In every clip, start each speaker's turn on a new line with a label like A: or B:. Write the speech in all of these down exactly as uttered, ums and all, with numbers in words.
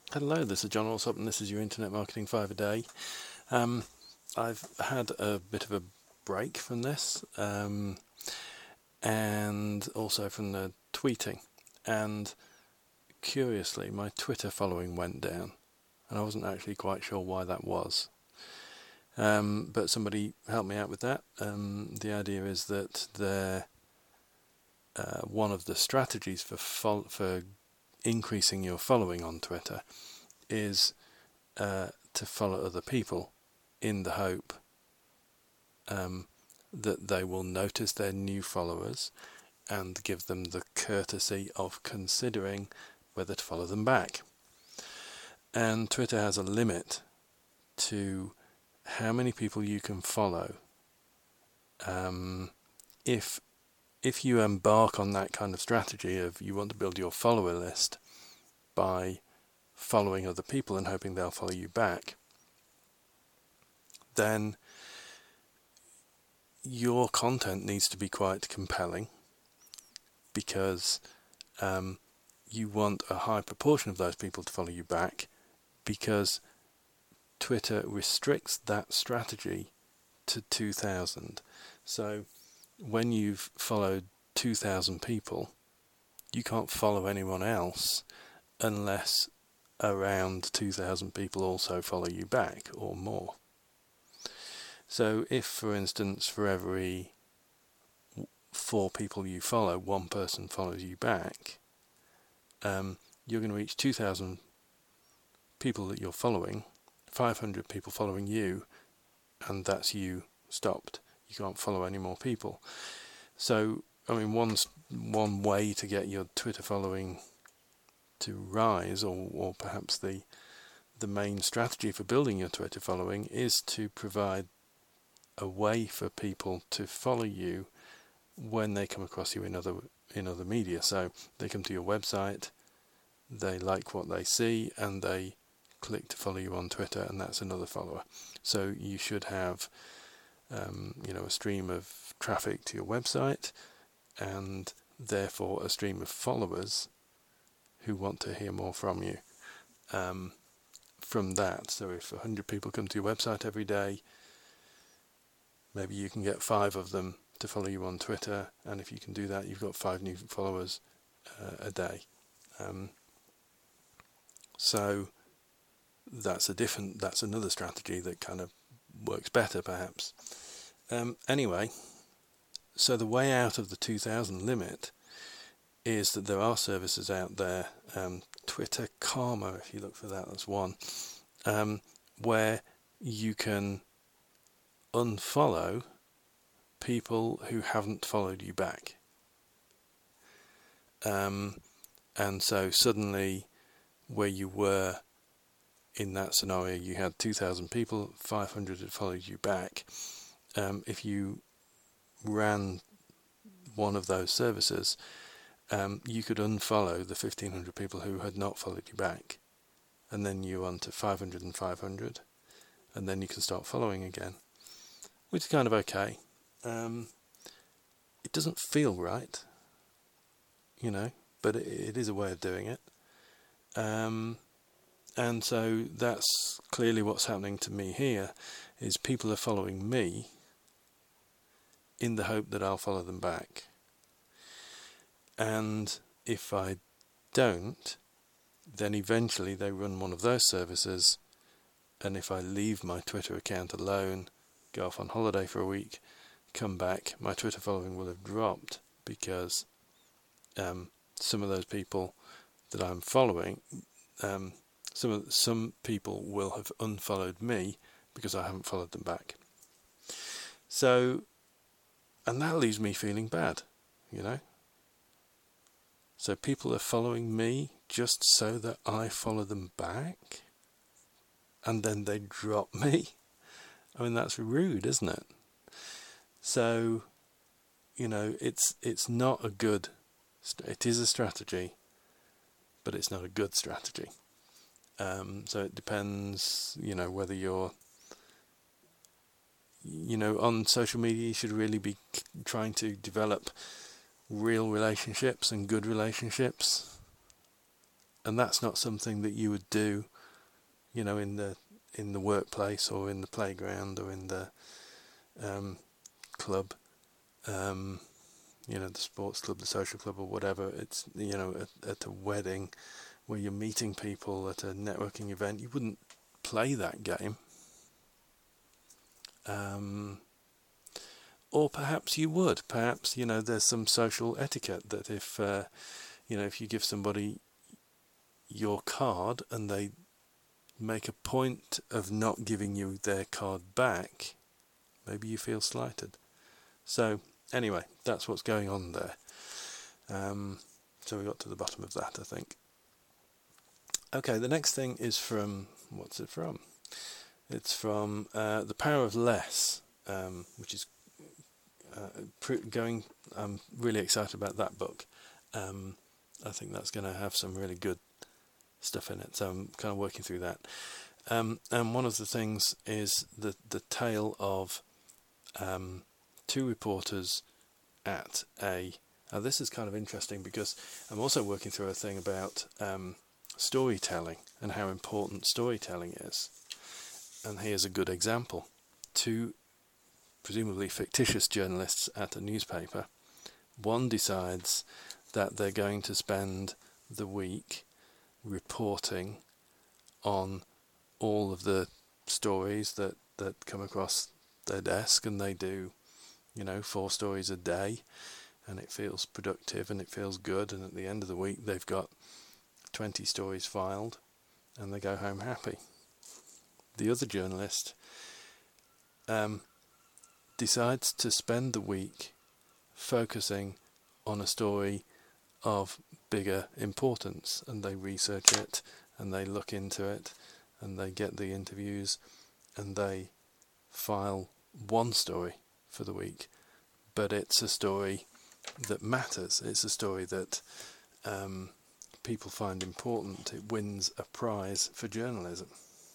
A: Hello, this is John Alsop, and this is your Internet Marketing five a day. Um, I've had a bit of a break from this, um, and also from the tweeting. And curiously, my Twitter following went down, and I wasn't actually quite sure why that was. Um, but somebody helped me out with that. Um, the idea is that they're, uh, one of the strategies for fo- for increasing your following on Twitter is uh, to follow other people in the hope um, that they will notice their new followers and give them the courtesy of considering whether to follow them back. And Twitter has a limit to how many people you can follow. Um, if if you embark on that kind of strategy of you want to build your follower list by following other people and hoping they'll follow you back, then your content needs to be quite compelling, because um, you want a high proportion of those people to follow you back, because Twitter restricts that strategy to two thousand. So when you've followed two thousand people, you can't follow anyone else unless around two thousand people also follow you back or more. So if, for instance, for every four people you follow, one person follows you back, um, you're going to reach two thousand people that you're following, five hundred people following you, and that's you stopped. You can't follow any more people. So, I mean, one, one way to get your Twitter following to rise, or, or perhaps the the main strategy for building your Twitter following, is to provide a way for people to follow you when they come across you in other in other media. So they come to your website, they like what they see, and they click to follow you on Twitter, and that's another follower. So you should have um, you know, a stream of traffic to your website, and therefore a stream of followers who want to hear more from you um, from that. So if one hundred people come to your website every day, maybe you can get five of them to follow you on Twitter, and if you can do that, you've got five new followers uh, a day. Um, so that's a different, that's another strategy that kind of works better, perhaps. Um, anyway, so the way out of the two thousand limit is that there are services out there, um, Twitter Karma, if you look for that, that's one, um, where you can unfollow people who haven't followed you back. Um, and so suddenly, where you were in that scenario, you had two thousand people, five hundred had followed you back. Um, if you ran one of those services, um, you could unfollow the fifteen hundred people who had not followed you back, and then you're on to five hundred and five hundred, and then you can start following again, which is kind of okay. Um, it doesn't feel right, you know, but it, it is a way of doing it. Um, and so that's clearly what's happening to me here, is people are following me in the hope that I'll follow them back. And if I don't, then eventually they run one of those services, and if I leave my Twitter account alone, go off on holiday for a week, come back, my Twitter following will have dropped, because um, some of those people that I'm following, um, some of, some people will have unfollowed me because I haven't followed them back. So, and that leaves me feeling bad, you know. So people are following me just so that I follow them back, and then they drop me. I mean, that's rude, isn't it? So, you know, it's it's not a good, it is a strategy, but it's not a good strategy. Um, so it depends, you know, whether you're, you know, on social media, you should really be trying to develop real relationships and good relationships. and that's not something that you would do, you know, in the in the workplace or in the playground or in the um, club, um, you know, the sports club, the social club, or whatever. It's, you know, at, at a wedding where you're meeting people at a networking event, you wouldn't play that game. Um, or perhaps you would. Perhaps, you know, there's some social etiquette that if, uh, you know, if you give somebody your card and they make a point of not giving you their card back, maybe you feel slighted. So anyway, that's what's going on there. Um, so we got to the bottom of that, I think. Okay, the next thing is from, what's it from? It's from uh, The Power of Less, um, which is uh, pr- going, I'm really excited about that book. Um, I think that's going to have some really good stuff in it, so I'm kind of working through that. Um, and one of the things is the, the tale of um, two reporters at a... Now this is kind of interesting because I'm also working through a thing about um, storytelling and how important storytelling is. And here's a good example. Two presumably fictitious journalists at a newspaper. One decides that they're going to spend the week reporting on all of the stories that, that come across their desk, and they do, you know, four stories a day, and it feels productive and it feels good, and at the end of the week they've got twenty stories filed and they go home happy. The other journalist um, decides to spend the week focusing on a story of bigger importance, and they research it and they look into it and they get the interviews and they file one story for the week, but it's a story that matters. It's a story that um, people find important. It wins a prize for journalism.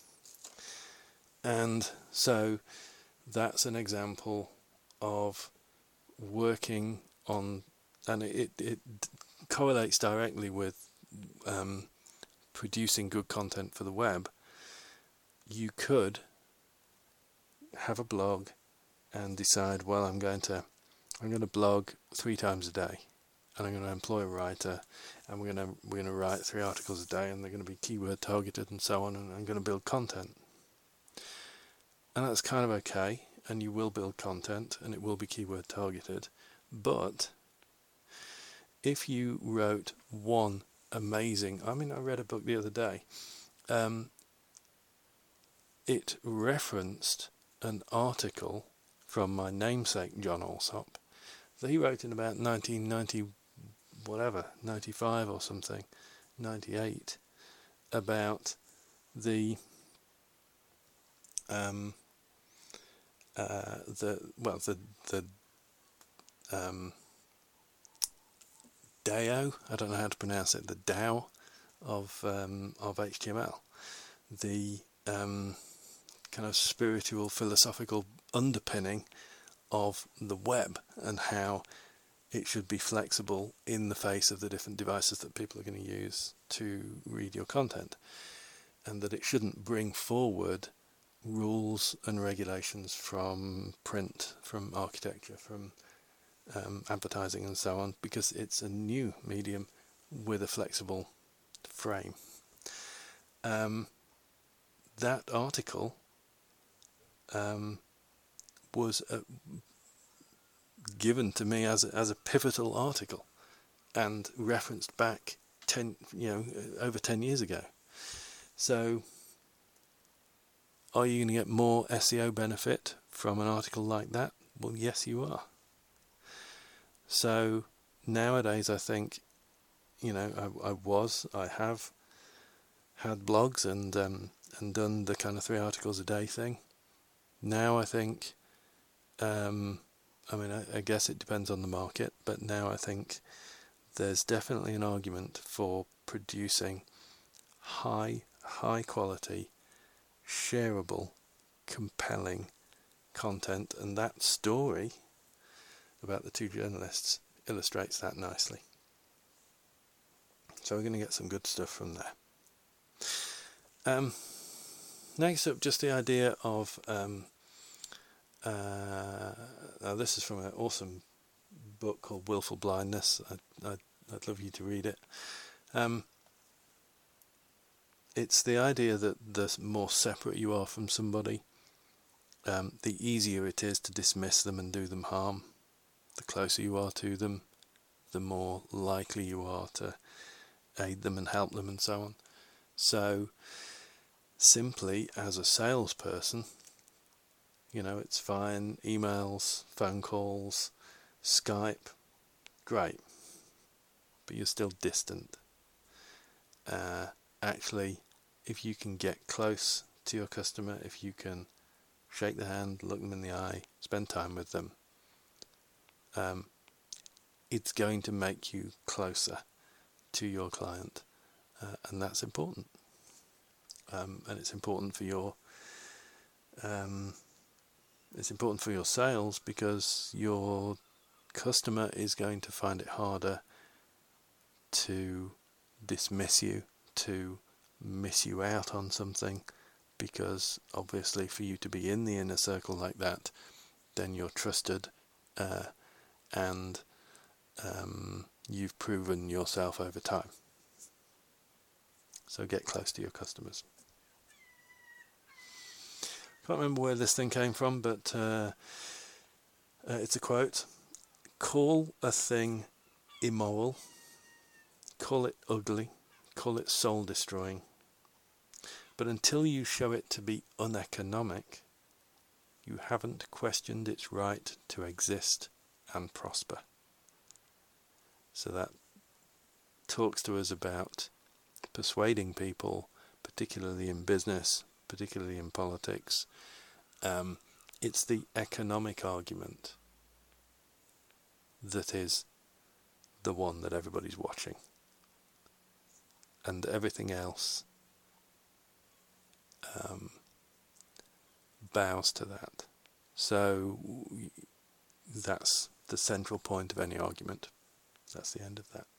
A: And so that's an example of working on, and it, it correlates directly with um, producing good content for the web. You could have a blog and decide, well, I'm going to I'm going to blog three times a day, and I'm going to employ a writer, and we're going to we're going to write three articles a day, and they're going to be keyword targeted and so on, and I'm going to build content. And that's kind of okay, and you will build content, and it will be keyword targeted. But if you wrote one amazing, I mean, I read a book the other day. Um, it referenced an article from my namesake, John Alsop, that he wrote in about nineteen ninety, whatever, ninety-five or something, ninety-eight, about the um, uh, the well the the um, D A O, I don't know how to pronounce it, the D A O of um, of H T M L, the um, kind of spiritual, philosophical underpinning of the web, and how it should be flexible in the face of the different devices that people are going to use to read your content, and that it shouldn't bring forward rules and regulations from print, from architecture, from um, advertising and so on, because it's a new medium with a flexible frame. Um, that article um, was a, given to me as a, as a pivotal article, and referenced back ten, you know, over ten years ago. So, are you going to get more S E O benefit from an article like that? Well, yes, you are. So nowadays, I think, you know, I, I was, I have had blogs and um, and done the kind of three articles a day thing. Now I think, um, I mean, I, I guess it depends on the market, but now I think there's definitely an argument for producing high, high quality, shareable, compelling content, and that story about the two journalists illustrates that nicely. So we're going to get some good stuff from there. Um, next up, just the idea of, um, uh, now this is from an awesome book called Willful Blindness. I, I, I'd love you to read it. Um, it's the idea that the more separate you are from somebody, um, the easier it is to dismiss them and do them harm. The closer you are to them, the more likely you are to aid them and help them and so on. So simply as a salesperson, you know, it's fine, emails, phone calls, Skype, great, but you're still distant. Uh, actually, if you can get close to your customer, if you can shake their hand, look them in the eye, spend time with them, um, it's going to make you closer to your client, uh, and that's important. Um, and it's important for your um, it's important for your sales, because your customer is going to find it harder to dismiss you, to miss you out on something, because obviously for you to be in the inner circle like that, then you're trusted, uh, and um, you've proven yourself over time. So get close to your customers. Can't remember where this thing came from, but uh, uh, it's a quote. Call a thing immoral, call it ugly, call it soul destroying, but until you show it to be uneconomic, you haven't questioned its right to exist and prosper. So that talks to us about persuading people, particularly in business, particularly in politics. Um, it's the economic argument that is the one that everybody's watching, and everything else um, bows to that. So that's the central point of any argument. That's the end of that.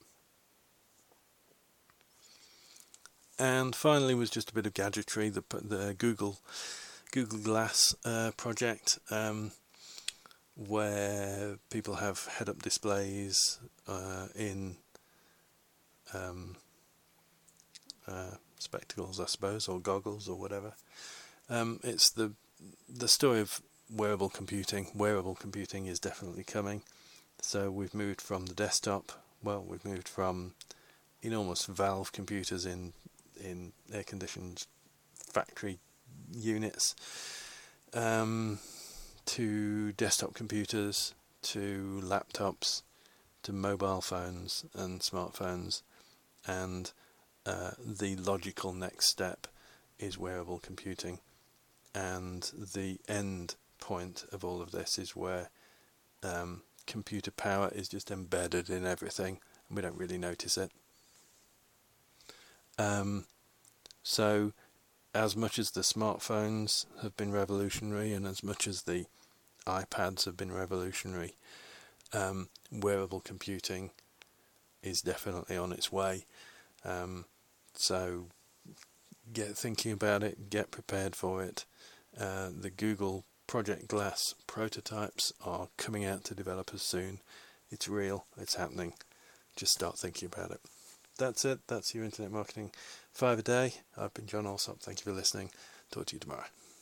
A: And finally was just a bit of gadgetry, the, the Google Google Glass uh, project, um, where people have head-up displays uh, in um, uh, spectacles, I suppose, or goggles, or whatever. Um, it's the the story of wearable computing. Wearable computing is definitely coming. So we've moved from the desktop. Well, we've moved from enormous valve computers in in air-conditioned factory units, um, to desktop computers, to laptops, to mobile phones and smartphones, and uh, the logical next step is wearable computing. And the end point of all of this is where um, computer power is just embedded in everything, and we don't really notice it. Um, so as much as the smartphones have been revolutionary, and as much as the iPads have been revolutionary, um, wearable computing is definitely on its way. Um, so get thinking about it, get prepared for it. Uh, the Google Project Glass prototypes are coming out to developers soon. It's real, it's happening. Just start thinking about it. That's it. That's your Internet Marketing Five a Day. I've been John Alsop. Thank you for listening. Talk to you tomorrow.